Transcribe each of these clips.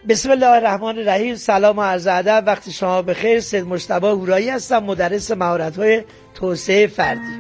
بسم الله الرحمن الرحیم. سلام و عرض ادب، وقت شما بخیر. سید مجتبی هورایی هستم، مدرس مهارت‌های توسعه فردی.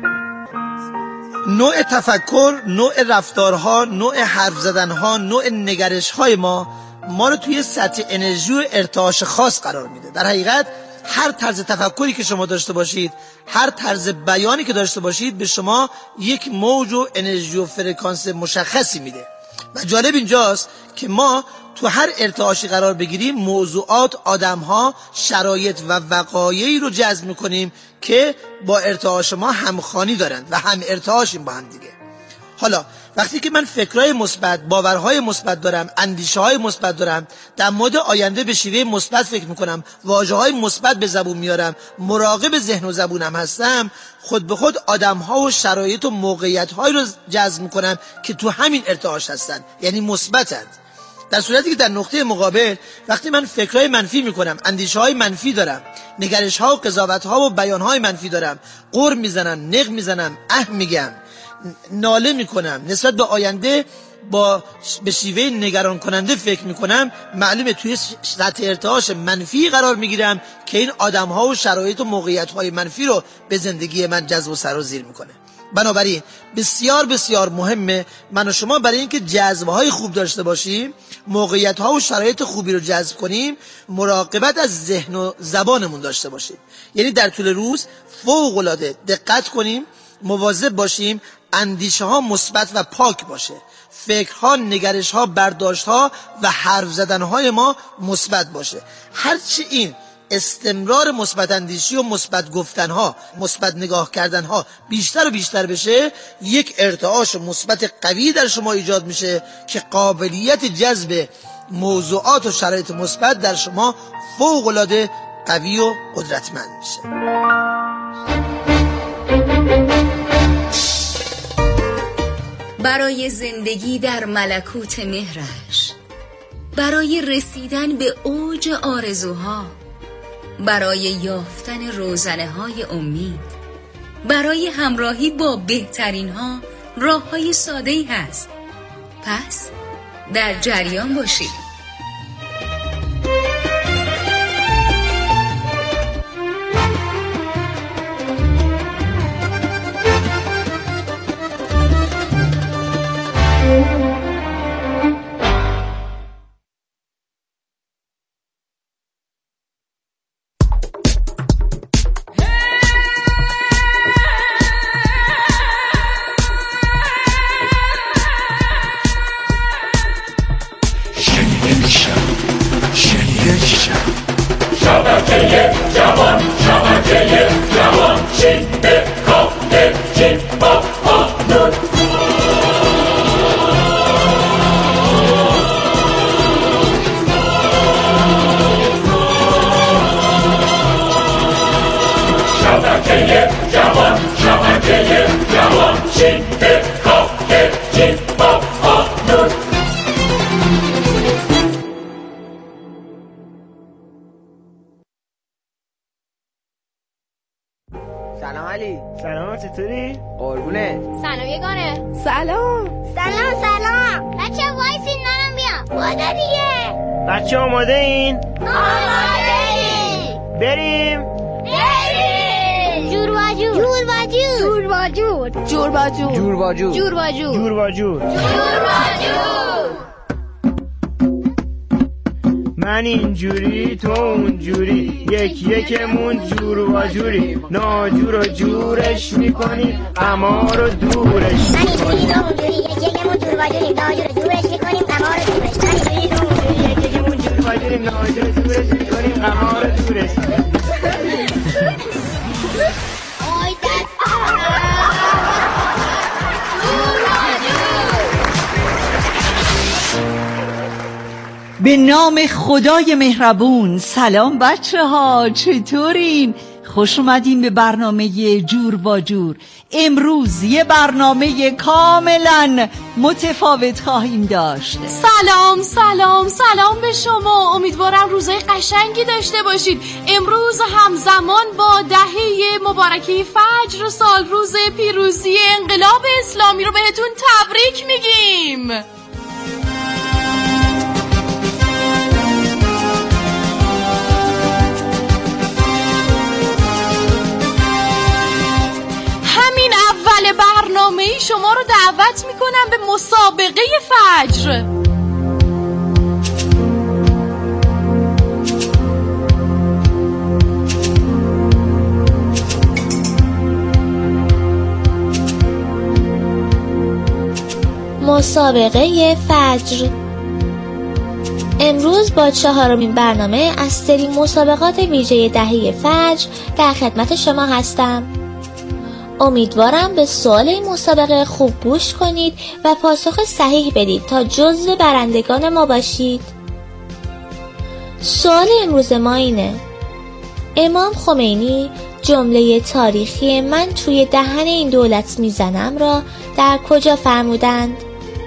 نوع تفکر، نوع رفتارها، نوع حرف زدنها، نوع نگرش‌های ما رو توی سطح انرژی و ارتعاش خاص قرار میده. در حقیقت هر طرز تفکری که شما داشته باشید، هر طرز بیانی که داشته باشید، به شما یک موج و انرژی و فرکانس مشخصی میده. و جالب اینجاست که ما تو هر ارتعاشی قرار بگیریم، موضوعات، آدم‌ها، شرایط و وقایعی رو جذب می‌کنیم که با ارتعاش ما همخوانی دارن و هم ارتعاشیم با هم دیگه. حالا وقتی که من فکرهای مثبت، باورهای مثبت دارم، اندیشه‌های مثبت دارم، در مورد آینده به شیوه مثبت فکر می‌کنم، واژه‌های مثبت به زبون میارم، مراقب ذهن و زبونم هستم، خود به خود آدم‌ها و شرایط و موقعیت‌هایی رو جذب می‌کنم که تو همین ارتعاش هستن، یعنی مثبتند. در صورتی که در نقطه مقابل وقتی من فکرهای منفی میکنم، اندیشه‌های منفی دارم، نگرش‌ها و قضاوت‌ها و بیان‌های منفی دارم، غر میزنم، نق میزنم، میگم، ناله میکنم، نسبت به آینده به شیوه نگران کننده فکر میکنم، معلومه توی سطح ارتعاش منفی قرار میگیرم که این آدم‌ها و شرایط و موقعیت‌های منفی رو به زندگی من جذب و سرازیر میکنه. بنابراین بسیار بسیار مهمه من و شما برای اینکه جذبه‌های خوب داشته باشیم، موقعیت‌ها و شرایط خوبی رو جذب کنیم، مراقبت از ذهن و زبانمون داشته باشیم. یعنی در طول روز فوق‌العاده دقت کنیم، مواظب باشیم، اندیشه‌ها مثبت و پاک باشه، فکرها، نگرش‌ها، برداشت‌ها و حرف زدن‌های ما مثبت باشه. هرچی این استمرار مثبت اندیشی و مثبت گفتنها، مثبت نگاه کردنها بیشتر و بیشتر بشه، یک ارتعاش مثبت قوی در شما ایجاد میشه که قابلیت جذب موضوعات و شرایط مثبت در شما فوق‌العاده قوی و قدرتمند میشه. برای زندگی در ملکوت مهرش، برای رسیدن به اوج آرزوها، برای یافتن روزنه‌های امید، برای همراهی با بهترین ها، راه‌های ساده‌ای هست. پس در جریان باشید. سلام علی. سلام، چطوری؟ قربونه. سلام یگانه. سلام. بچه وایسین نانم بیا. بوده دیگه. بچه آماده این؟ آماده این. بریم. جور با جور. جور با جور. جور با جور. جور با جور. جور با جور. جور با جور. جور با جور. جور با جور. من اینجوری تو اونجوری، یکمون جور و جوری، ناجور و جورش میکنی، اما رو دورش میکنی. من اینجوری تو اونجوری، یکمون جور و جوری، ناجور و جورش میکنیم، اما رو دورش. من اینجوری تو اونجوری، یکمون جور و جوری، ناجور و جورش میکنیم، اما رو دورش میکنیم. آی دست جور و جور. به نام خدای مهربون. سلام بچه ها، چطورین؟ خوش اومدین به برنامه جور با جور. امروز یه برنامه کاملا متفاوت خواهیم داشت. سلام به شما. امیدوارم روزای قشنگی داشته باشید. امروز همزمان با دهه مبارکه فجر، سال روز پیروزی انقلاب اسلامی رو بهتون تبریک میگیم. ای شما رو دعوت میکنم به مسابقه فجر. مسابقه فجر. امروز با 4مین برنامه از سری مسابقات ویژه دهه فجر در خدمت شما هستم. امیدوارم به سوال این مسابقه خوب گوش کنید و پاسخ صحیح بدید تا جزو برندگان ما باشید. سوال امروز ما اینه: امام خمینی جمله تاریخی "من توی دهن این دولت میزنم" را در کجا فرمودند؟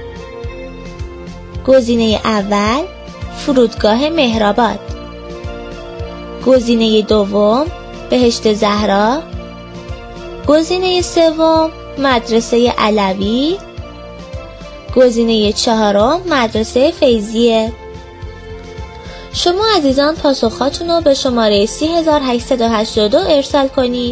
گزینه اول فرودگاه مهرآباد، گزینه دوم بهشت زهرا، گزینه سوم مدرسه علوی، گزینه چهارم مدرسه فیضیه. شما عزیزان پاسخاتون رو به شماره 3882 ارسال کنید.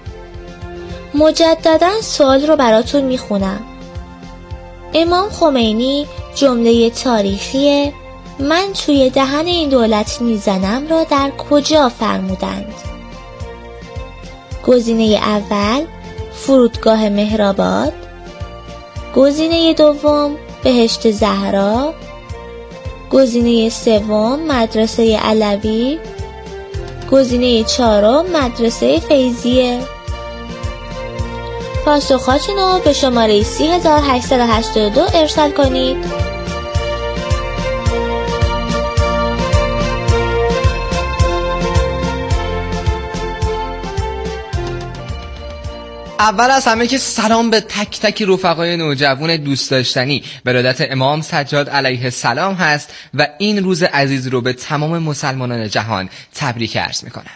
مجددا سوال رو براتون میخونم. امام خمینی جمله تاریخی "من توی دهن این دولت میزنم" را در کجا فرمودند؟ گزینه اول فرودگاه مهرآباد، گزینه دوم بهشت زهرا، گزینه سوم مدرسه علوی، گزینه چهارم مدرسه فیضیه. پاسخاتون رو به شماره 3882 ارسال کنید. اول از همه که سلام به تک تک رفقای نوجوان دوست داشتنی. ولادت امام سجاد علیه السلام هست و این روز عزیز رو به تمام مسلمانان جهان تبریک عرض میکنم.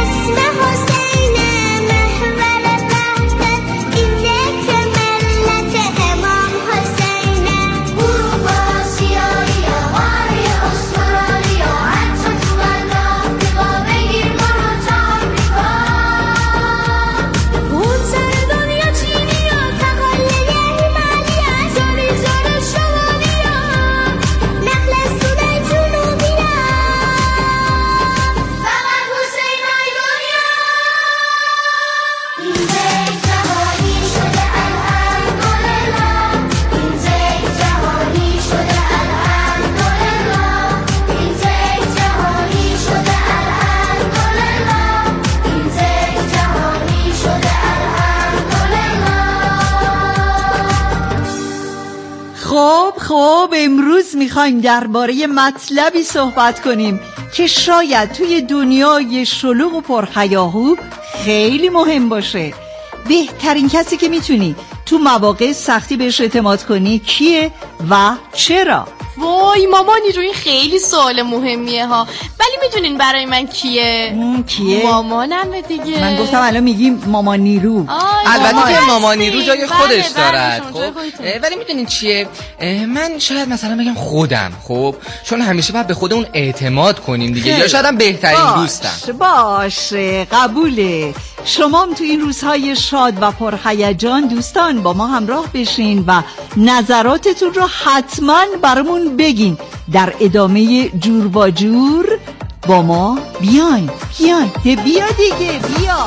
خب امروز میخوایم درباره مطلبی صحبت کنیم که شاید توی دنیای شلوغ و پرهیاهو خیلی مهم باشه. بهترین کسی که میتونی تو مواقع سختی بهش اعتماد کنی کیه و چرا؟ وای مامانی رو این خیلی سوال مهمیه ها، ولی میدونین برای من کیه؟ کیه؟ مامانمه دیگه. من گفتم الان میگیم مامان نیرو. البته که مامان نیرو جای خودش دارد. خب ولی میدونین چیه؟ من شاید مثلا بگم خودم. خب چون همیشه باید به خودمون اعتماد کنیم دیگه، یا شاید هم بهترین دوستم. باشه قبوله. شما هم تو این روزهای شاد و پرهیجان دوستان با ما همراه بشین و نظراتتون رو حتما برامون بگین. در ادامه جور با جور با ما بیاین. بیا دیگه بیا.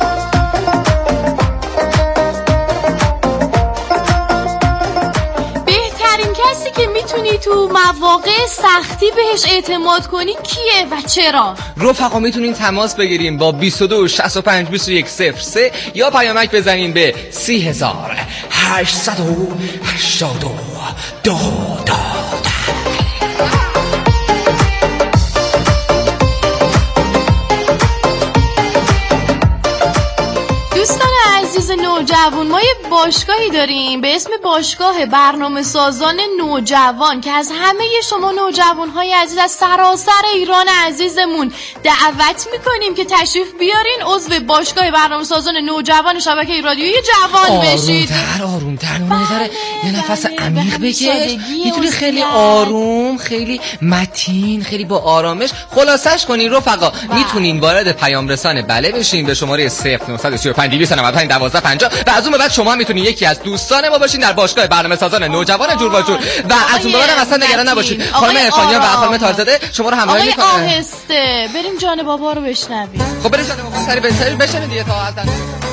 کسی که میتونی تو مواقع سختی بهش اعتماد کنی کیه و چرا؟ رفقا میتونین تماس بگیریم با 22 65 21 03 یا پیامک بزنین به 3882. دوستان عزیز نوجوان، ما یه باشگاهی داریم به اسم باشگاه برنامه سازان نوجوان که از همه شما نوجوان‌های عزیز از سراسر ایران عزیزمون دعوت میکنیم که تشریف بیارین عضو باشگاه برنامه سازان نوجوان شبکه رادیویی جوان بشید. آرومتر یه نفس عمیق بکش. میتونی خیلی آروم، خیلی متین، خیلی با آرامش خلاصش کنین. رفقا میتونین وارد پیام رسان بله بشین به شماره 0935 295 1250 و از اون به بعد شما میتونید یکی از دوستان ما باشین در باشگاه برنامه‌سازان نوجوان جور و جور و از اون به بعد اصلا نگران نباشید. خانم عرفانیان و خانم تازده شما رو همراهی می‌کنن. آهسته بریم جان بابا رو بشنویم. خب بریم جان بابا سری بشینید دیگه تا از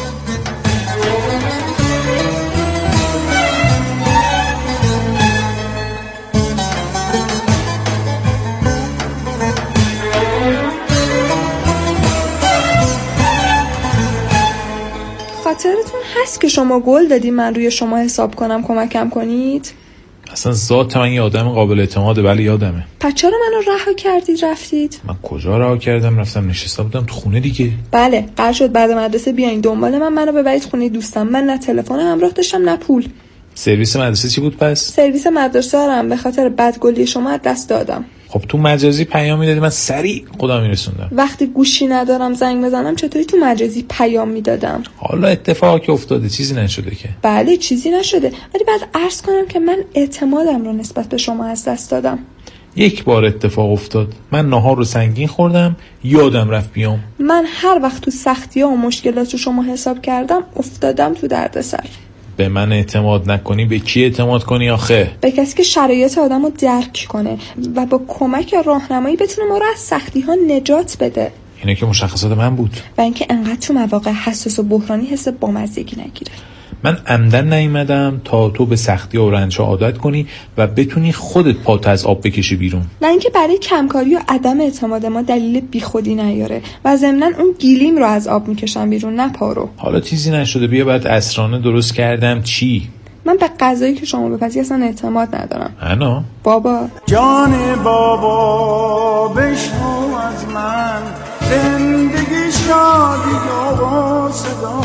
خاطرتون هست که شما گل دادی من روی شما حساب کنم کمکم کنید؟ اصلا ذات من یه آدم قابل اعتماده، ولی یادمه. پس چرا منو رها کردید رفتید؟ من کجا رها کردم؟ رفتم نشسته بودم تو خونه دیگه. بله قرار شد بعد مدرسه بیاین دنبال منو ببرید خونه دوستم. من نه تلفن همراه داشتم نه پول. سرویس مدرسه چی بود پس؟ سرویس مدرسه رو به خاطر بدگلی شما از دست دادم. خب تو مجازی پیام میدادی من سریع خودم میرسوندم. وقتی گوشی ندارم زنگ بزنم چطوری تو مجازی پیام میدادم؟ حالا اتفاقی افتاده، چیزی نشده که. بله چیزی نشده، ولی بعد عرض کنم که من اعتمادم رو نسبت به شما از دست دادم. یک بار اتفاق افتاد، من ناهار رو سنگین خوردم، یادم رفت بیام. من هر وقت تو سختی‌ها و مشکلات رو شما حساب کردم افتادم تو دردسر. به من اعتماد نکنی به کی اعتماد کنی آخه؟ به کسی که شرایط آدم رو درک کنه و با کمک راهنمایی بتونه ما رو از سختی ها نجات بده. اینه که مشخصات من بود. و اینکه انقدر تو مواقع حساس و بحرانی حس بامزگی نگیره. من عمدن نیومدم تا تو به سختی و رنج‌ها عادت کنی و بتونی خودت پات از آب بکشی بیرون. و اینکه برای کمکاری و عدم اعتماد ما دلیل بیخودی نیاره و ضمناً اون گیلیم رو از آب میکشم بیرون نه پارو. حالا چیزی نشده، بیا بعد عصرانه درست کردم. چی؟ من به غذایی که شما بپزی اصلا اعتماد ندارم. انا بابا جان بابا بشنو از من، زندگی شادی و صدا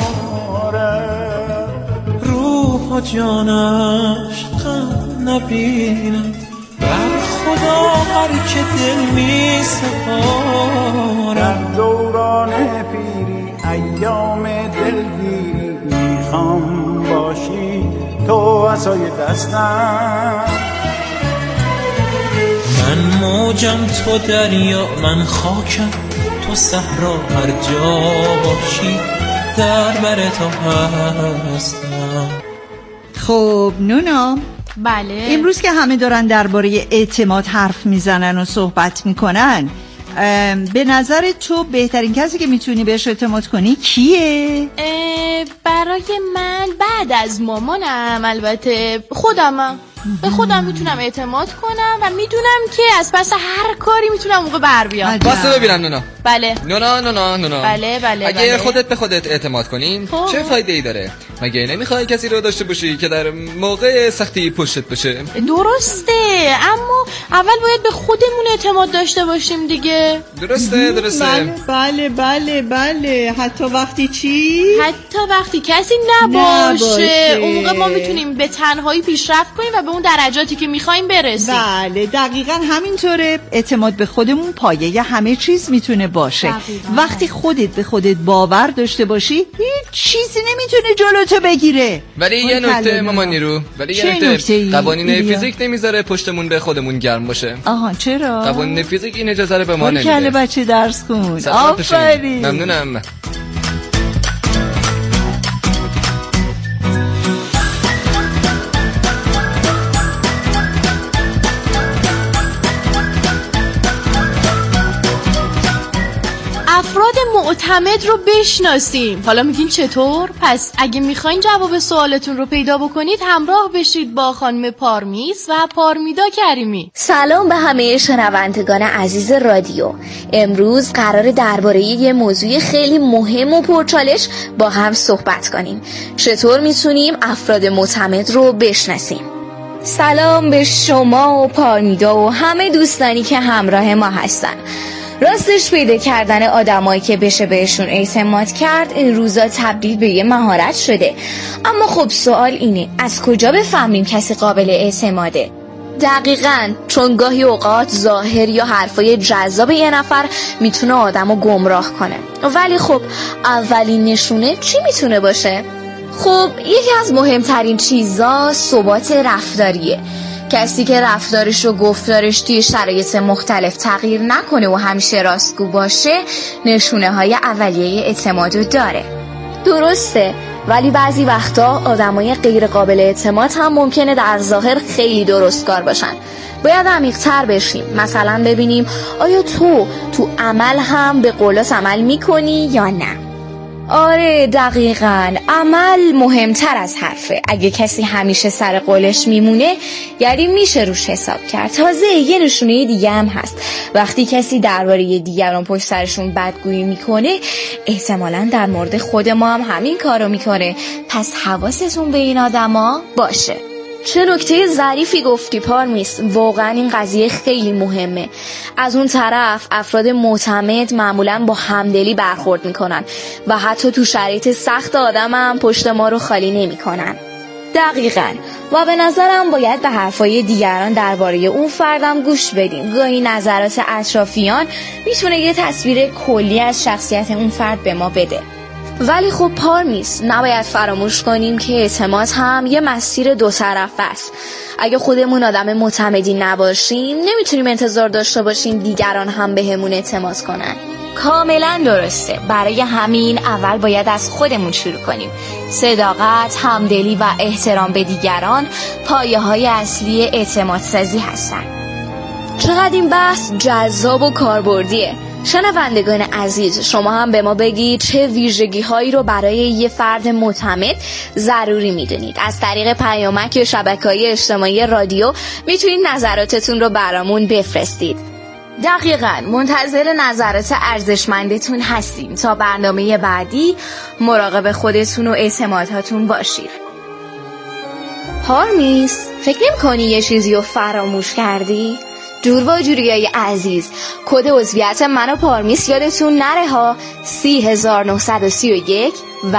روح و جانش غم نبیند، بر خدا هر که دل می سپارد. در دوران پیری ایام دلگیری میخوام باشی تو عصای دستم. من موجم تو دریا، من خاکم تو صحرا، هر جا باشی در بر تو هستم. خب نونا، بله امروز که همه دارن درباره اعتماد حرف میزنن و صحبت میکنن، به نظر تو بهترین کسی که میتونی بهش اعتماد کنی کیه؟ برای من بعد از مامانم البته خودمم. به خودم میتونم اعتماد کنم و میدونم که از پس هر کاری میتونم موقع بر بیام. واسه ببینم نونا. بله. نونا. بله. اگه خودت به خودت اعتماد کنی چه فایده ای داره؟ مگه نمیخوای کسی رو داشته باشی که در موقع سختی پشتت باشه؟ درسته، اما اول باید به خودمون اعتماد داشته باشیم دیگه. درسته. بله. حتی وقتی چی؟ حتی وقتی کسی نباشه. اون موقع ما میتونیم به تنهایی پیشرفت کنیم و به اون درجاتی که میخوایم برسیم. بله دقیقاً همینطوره. اعتماد به خودمون پایه همه چیز میتونه باشه. وقتی خودت به خودت باور داشته باشی هیچ چیزی نمیتونه جلوتو بگیره. ولی یه نکته مامانی رو، قوانین فیزیک نمیذاره پشتمون به خودمون گرم باشه. آها چرا؟ قوانین فیزیک این اجازه رو به ما نمیده. کله بچه درس خون. آفرین. ممنونم. افراد معتمد رو بشناسیم. حالا میگین چطور؟ پس اگه میخواین جواب سوالتون رو پیدا بکنید همراه بشید با خانم پارمیس و پارمیدا کریمی. سلام به همه شنوندگان عزیز رادیو. امروز قراره درباره یه موضوع خیلی مهم و پرچالش با هم صحبت کنیم. چطور میتونیم افراد معتمد رو بشناسیم؟ سلام به شما و پارمیدا و همه دوستانی که همراه ما هستن. راستش پیدا کردن آدمایی که بشه بهشون اعتماد کرد این روزا تبدیل به یه مهارت شده. اما خب سوال اینه از کجا بفهمیم کسی قابل اعتماده؟ دقیقاً چون گاهی اوقات ظاهر یا حرفای جذاب یه نفر میتونه آدمو گمراه کنه. ولی خب اولین نشونه چی میتونه باشه؟ خب یکی از مهمترین چیزا ثبات رفتاریه. کسی که رفتارش و گفتارش توی شرایط مختلف تغییر نکنه و همیشه راستگو باشه نشونه های اولیه اعتمادو داره. درسته ولی بعضی وقتا آدمای غیر قابل اعتماد هم ممکنه در ظاهر خیلی درستکار باشن. باید عمیق‌تر بشیم، مثلا ببینیم آیا تو عمل هم به قولات عمل میکنی یا نه. آره دقیقاً، عمل مهمتر از حرفه. اگه کسی همیشه سر قولش میمونه یعنی میشه روش حساب کرد. تازه یه نشونه دیگه هم هست، وقتی کسی درباره دیگران پشت سرشون بدگویی میکنه احتمالاً در مورد خود ما هم همین کارو میکنه. پس حواستون به این آدما باشه. چه نکته ظریفی گفتی پارمیس، واقعا این قضیه خیلی مهمه. از اون طرف افراد معتمد معمولا با همدلی برخورد میکنن و حتی تو شرایط سخت آدم هم پشت ما رو خالی نمیکنن. دقیقاً. و به نظرم باید به حرفای دیگران درباره اون فردم گوش بدیم. گاهی نظرات اطرافیان میتونه یه تصویر کلی از شخصیت اون فرد به ما بده. ولی خب پارمیس، نباید فراموش کنیم که اعتماد هم یه مسیر دو طرفه است. اگه خودمون آدم معتمدی نباشیم نمیتونیم انتظار داشته باشیم دیگران هم بهمون اعتماد کنن. کاملا درسته. برای همین اول باید از خودمون شروع کنیم. صداقت، همدلی و احترام به دیگران پایه‌های اصلی اعتماد سازی هستن. چقدر این بحث جذاب و کاربردیه. شنوندگان عزیز، شما هم به ما بگید چه ویژگی هایی رو برای یه فرد معتمد ضروری میدونید. از طریق پیامک یا شبکه‌های اجتماعی رادیو میتونید نظراتتون رو برامون بفرستید. دقیقاً، منتظر نظرات ارزشمندتون هستیم. تا برنامه بعدی مراقب خودتون و اعتماداتون باشید. پارمیس، فکر نمی‌کنی یه چیزی رو فراموش کردی؟ جور و جوریای عزیز، کد عضویت من و پارمیس یادتون نره ها. 3931 و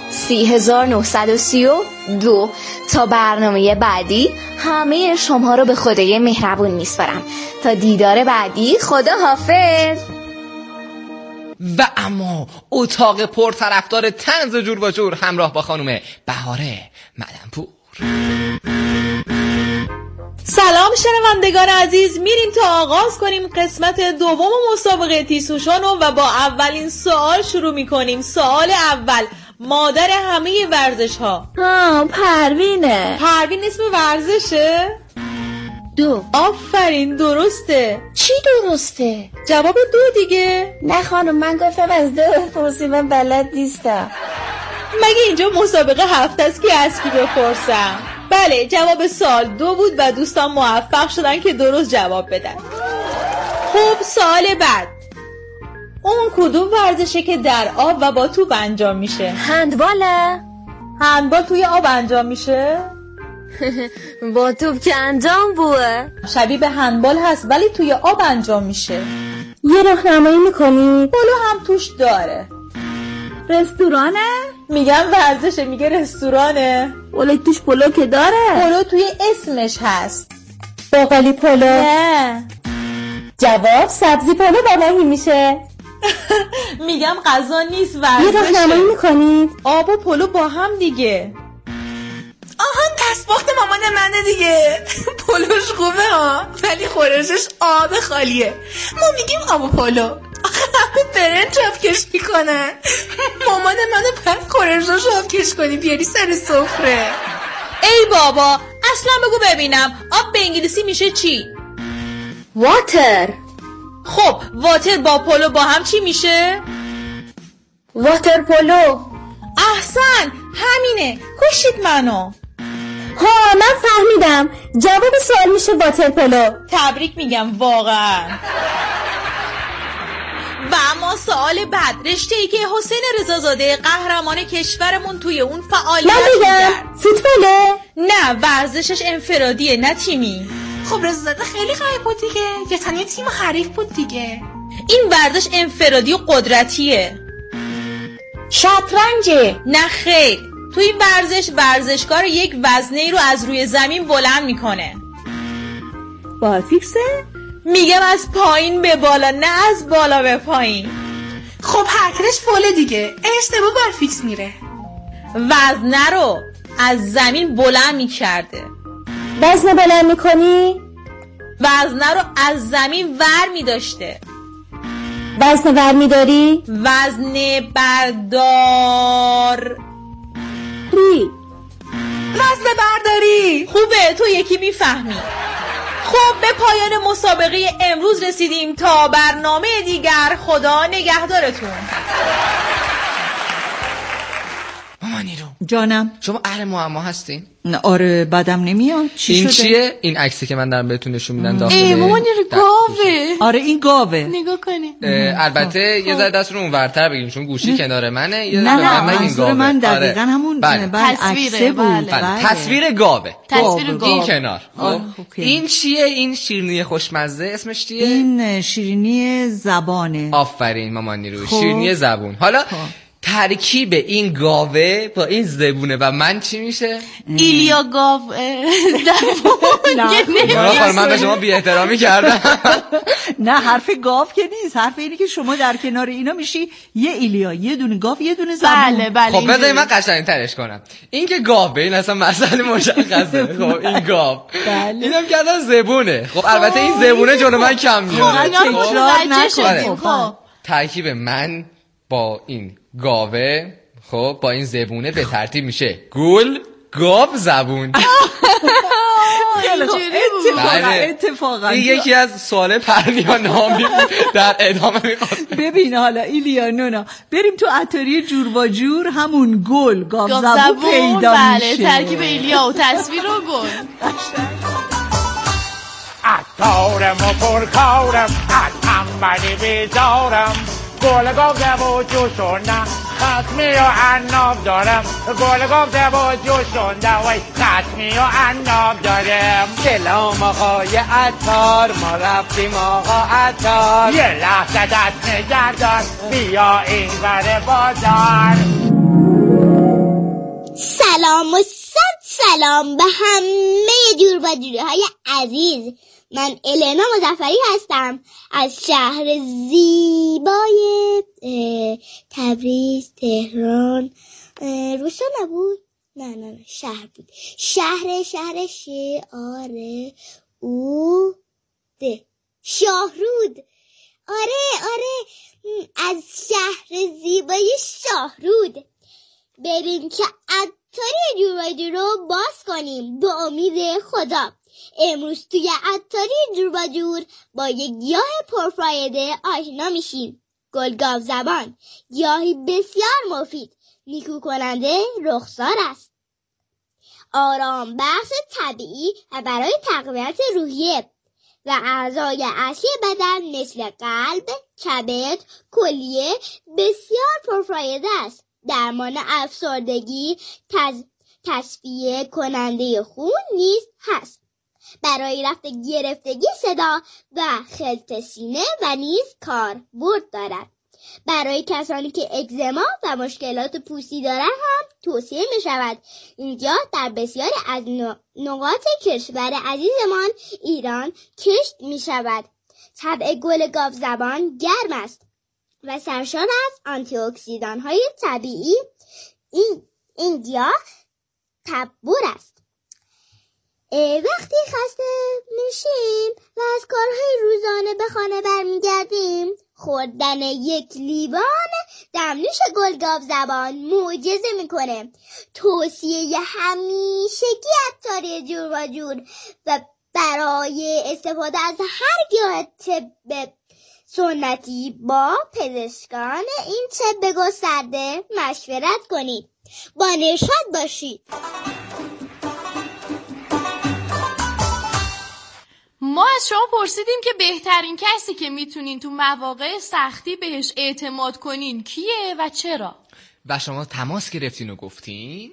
3932. تا برنامه بعدی همه شما رو به خدای مهربون میسپارم. تا دیدار بعدی، خدا حافظ. و اما اتاق پرطرفدار طنز جور و جور همراه با خانم بهاره مدنپور. سلام شنوندگان عزیز، میریم تا آغاز کنیم قسمت دوم مسابقه تیسوشانو و با اولین سوال شروع میکنیم. سوال اول، مادر همه ورزش ها. پروینه. پروین اسم ورزشه؟ 2. آفرین، درسته. چی درسته؟ جواب 2 دیگه. نه خانم، من گفتم از 2 بپرسی، من بلد نیستم. مگه اینجا مسابقه هفته است که از کی بپرسم؟ بله، جواب سوال 2 بود و دوستان موفق شدن که درست جواب بدن. خب سوال بعد، اون کدوم ورزشه که در آب و با توپ انجام میشه؟ هندباله. هندبال توی آب انجام میشه؟ با توپ که انجام بوه. شبیه به هندبال هست ولی توی آب انجام میشه. یه راهنمایی میکنی؟ پلو هم توش داره. رستورانه؟ میگم ورزشه، میگه رستورانه. ولی توش پلو که داره. پلو توی اسمش هست. باقالی پلو؟ نه. جواب سبزی پلو با ماهی میشه. میگم غذا نیست، ورزشه. یه راهنمایی میکنید؟ آب و پلو با هم دیگه. آهان، دستپخت مامان منه دیگه. پلوش خوبه ها، ولی خورشش آب خالیه. ما میگیم آب و پلو. آخه همه برنج آبکش میکنن. مامان منو پس خورشش آبکش کنی بیاری سر سفره. ای بابا، اصلا بگو ببینم آب به انگلیسی میشه چی؟ واتر. خب واتر با پلو با هم چی میشه؟ واتر پلو. احسن، همینه، کشید منو. ها، من فهمیدم، جواب سوال میشه واتر پلو. تبریک میگم واقعا. و اما سوال بعد، رشته‌ای که حسین رضازاده قهرمان کشورمون توی اون فعالیت می‌کرد. فوتباله؟ نه، ورزشش انفرادیه نه تیمی. خب رضازاده خیلی قوی بود دیگه، یا تنها تیم حریف بود دیگه. این ورزش انفرادی و قدرتیه. شطرنجه؟ نه خیر، توی این ورزشکار یک وزنه‌ای رو از روی زمین بلند میکنه. بارفیکسه؟ میگم از پایین به بالا، نه از بالا به پایین. خب حرکتش فوله دیگه، اشتباه بارفیکس میره. وزنه رو از زمین بلند میکرده. وزنه بلند میکنی؟ وزنه رو از زمین ور میداشته. وزنه ور میداری؟ وزنه بردار. داری؟ خوبه تو یکی میفهمی. خب به پایان مسابقه امروز رسیدیم. تا برنامه دیگر خدا نگهدارتون. مامان نیرو جانم، شما اهل معما هستین؟ نه آره بدم نمیاد. این چیه؟ این عکسی که من دارم بهتون نشون میدم داخل مامان نیرو گاوه. آره این گاوه. نگاه کنی. البته یه ذره دستتون اونورتر بگین چون گوشی کنار منه. یه نه منظور من دقیقاً همون تصویره بود. تصویر گاوه. این کنار. این چیه؟ این شیرینی خوشمزه اسمش چیه؟ این شیرینی زبانه. آفرین مامان نیرو، شیرینی زبون. حالا ترکیب این گاوه با این زبونه و من چی میشه؟ ایلیا گاو زبون. من به شما بی احترامی کردم. نه حرف گاو که نیست، حرف اینه که شما در کنار اینا میشی یه ایلیا، یه دونه گاو، یه دونه زبون. بله خب بذاری من قشنگ‌ترش کنم. این که گاوه این اصلا مسئله مشخصه. خب این گاو اینم که اصلا زبونه. خب البته این زبونه جلو من کم میاد. ترکیب من با این گاوه خب با این زبونه به ترتیب میشه گول گاو زبون. اتفاقا این یکی از سوال پرنیا نامی در ادامه میخواست. ببین حالا ایلیا نونا بریم تو عطاری جور و جور همون گل گاو زبون پیدا بله میشه. ترکیب ایلیا و تصویر و گل. عطارم و پرکارم از انبری بیزارم گل گفته و جوشونم خطمی و عناب دارم گل گفته و جوشونم وی خطمی و عناب دارم. سلام آقای عطار ما رفتیم آقا عطار یه لحظه دست نگردار بیا این بر بازار. سلام و صد سلام به همه جور و جوره عزیز. من النا مظفری هستم از شهر زیبای تبریز تهران. روستا نبود؟ نه شهر بود. شهر شعار او ده شاهرود. آره از شهر زیبای شاهرود. بریم که عطاری جورباجور رو باز کنیم به امید خدا. امروز توی عطاری جورباجور با یک گیاه پرفایده آشنا میشیم. گل گاو زبان، گیاهی بسیار مفید، نیکو کننده رخسار است، آرام بخش طبیعی و برای تقویت روحیه و اعضای اصلی بدن مثل قلب، کبد، کلیه بسیار پرفایده است. درمان افسردگی، تصفیه کننده خون نیز هست. برای رفع گرفتگی صدا و خلط سینه و نیز کاربرد دارد. برای کسانی که اگزما و مشکلات پوستی دارند هم توصیه می شود. اینجا در بسیاری از نقاط کشور عزیزمان ایران کشت می شود. طبع گل گاو زبان گرم است و سرشار از آنتی اکسیدان های طبیعی. این گیاه تبور است. وقتی خسته میشیم و از کارهای روزانه به خانه برمیگردیم، خوردن یک لیوان دمنوش گل گاو زبان معجزه میکنه. توصیه همیشگی عطاری جور و جور و برای استفاده از هر گیاه طب سنتی با پزشکان این طب گسترده مشورت کنید. با نشاط باشید. ما از شما پرسیدیم که بهترین کسی که میتونین تو مواقع سختی بهش اعتماد کنین کیه و چرا؟ و شما تماس گرفتین و گفتین؟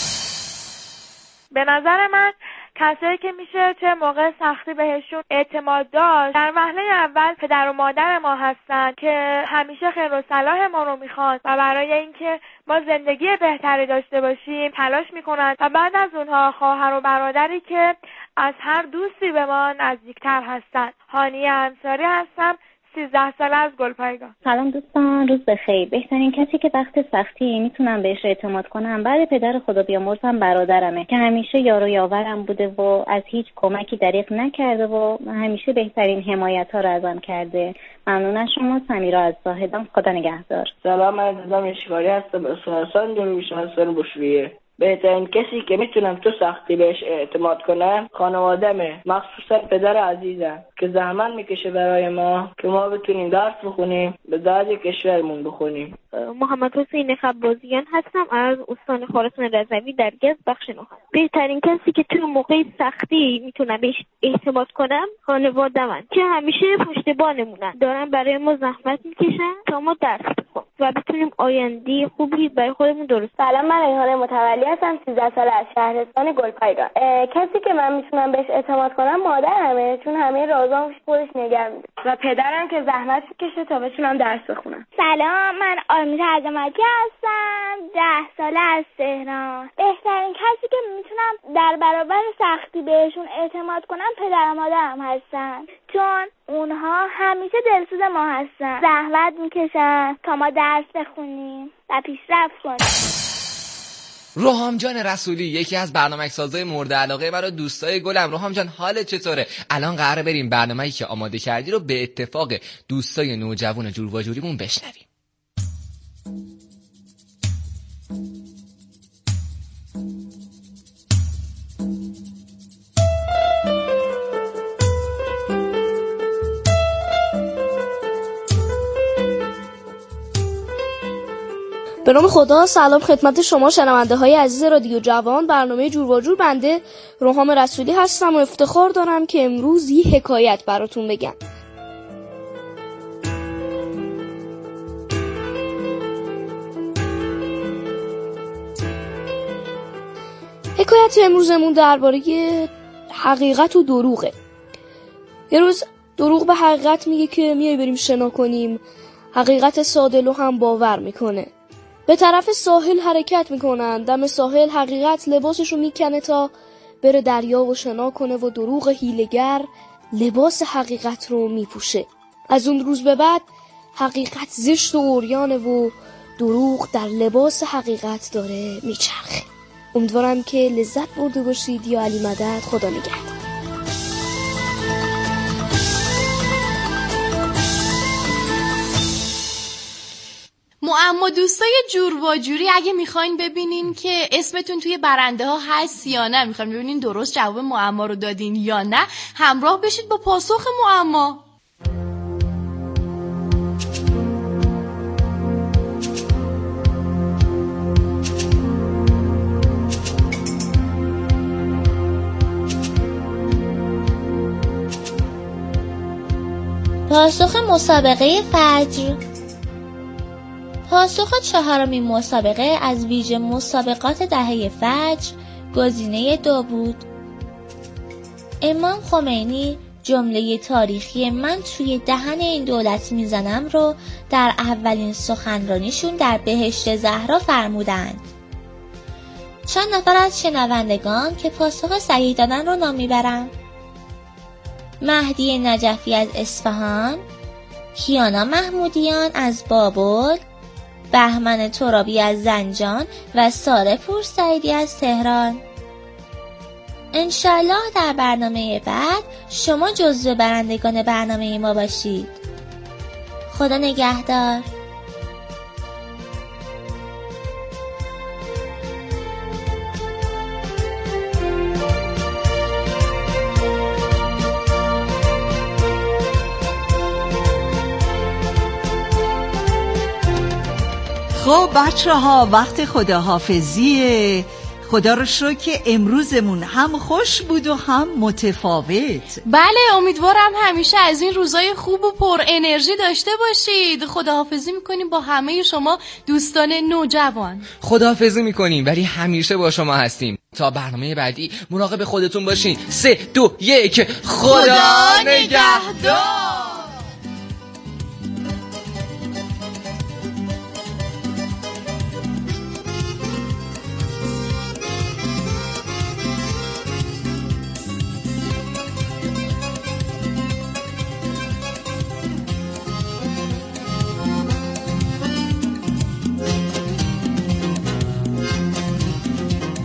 به نظر من کسایی که میشه چه موقع سختی بهشون اعتماد داشت در وهله اول پدر و مادر ما هستن که همیشه خیر و صلاح ما رو میخوان و برای اینکه ما زندگی بهتری داشته باشیم تلاش میکنن و بعد از اونها خواهر و برادری که از هر دوستی به ما نزدیکتر هستن. هانیه انصاری هستم، 13 ساله از گلپایگاه. سلام دوستان، روز بخیر. بهترین کسی که وقت سختی میتونم بهش اعتماد کنم بعد پدر خدا بیامرزم برادرمه که همیشه یار و یاورم بوده و از هیچ کمکی دریغ نکرده و همیشه بهترین حمایت ها رو ازم کرده. ممنون از شما. سمیرا از زاهدان. خدا نگهدار. سلام، من عزیزم اشکاری هستم. اساساً میشم از سر بشویه. بهترین کسی که میتونم تو سختی بهش اعتماد کنم خانوادمه، مخصوصا پدر عزیزم که زحمت میکشه برای ما که ما بتونیم درس بخونیم، به درد کشورمون بخونیم. محمد حسین خبازیان هستم از استان خراسان رضوی در گز بخش نهم. بهترین کسی که تو موقع سختی میتونم بهش اعتماد کنم خانواده‌من که همیشه پشتیبانمونن، دارن برای ما زحمت میکشن تا ما درس بخونیم و بتونیم آینده خوبی برای خودمون درست. سلام، من ریحانه متولی هستم، 13 ساله از شهرستان گلپایگان. کسی که من میتونم بهش اعتماد کنم مادرمه، چون همه رازامو خودش نگه می‌داره و پدرم که زحمت میکشه تا بتونم درس بخونم. سلام، من آرمیتا عظمتی هستم، 10 ساله از تهران. بهترین کسی که میتونم در برابر سختی بهشون اعتماد کنم پدر و مادرم هستن، چون اونها همیشه دلسوز ما هستن، زحمت میکشن تا ما درس بخونیم و پیشرفت کنیم. روحام جان رسولی، یکی از برنامه‌سازای مورد علاقه من و دوستای گلم. روحام جان حالت چطوره؟ الان قراره بریم برنامه‌ای که آماده کردی رو به اتفاق دوستای نوجوان جور و جوریمون بشنویم. به نام خدا، سلام خدمت شما شنونده های عزیز رادیو جوان. برنامه جور و جور، بنده روحام رسولی هستم و افتخار دارم که امروز یه حکایت براتون بگم. حکایت امروزمون درباره حقیقت و دروغه. یه روز دروغ به حقیقت میگه که میای بریم شنا کنیم. حقیقت ساده رو هم باور میکنه. به طرف ساحل حرکت میکنن. دم ساحل حقیقت لباسشو میکنه تا بره دریا و شنا کنه و دروغ هیله‌گر لباس حقیقت رو میپوشه. از اون روز به بعد حقیقت زشت و عریانه و دروغ در لباس حقیقت داره میچرخه. امیدوارم که لذت برده باشید. یا علی مدد، خدا نگهدار. معما دوستای جور و جوری، اگه میخواین ببینین که اسمتون توی برنده ها هست یا نه، میخواین ببینین درست جواب معما رو دادین یا نه، همراه بشید با پاسخ معما. پاسخ مسابقه فجر. پاسخ چهارمین مسابقه از ویژه مسابقات دهه فجر گزینه 2 بود. امام خمینی جمله تاریخی من توی دهن این دولت میزنم رو در اولین سخنرانیشون در بهشت زهرا فرمودند. چند نفر از شنوندگان که پاسخ صحیح دادن رو نام میبرم: مهدی نجفی از اصفهان، کیانا محمودیان از بابل، بهمن ترابی از زنجان و ساره پور سعیدی از تهران. انشالله در برنامه بعد شما جزو برندگان برنامه ما باشید. خدا نگهدار. خب بچه ها، وقت خداحافظیه. خدا رو شکر که امروزمون هم خوش بود و هم متفاوت. بله، امیدوارم همیشه از این روزای خوب و پر انرژی داشته باشید. خداحافظی میکنیم با همه شما دوستان نوجوان. خداحافظی میکنیم ولی همیشه با شما هستیم. تا برنامه بعدی مراقب خودتون باشین. 3 2 1 خدا نگهدار.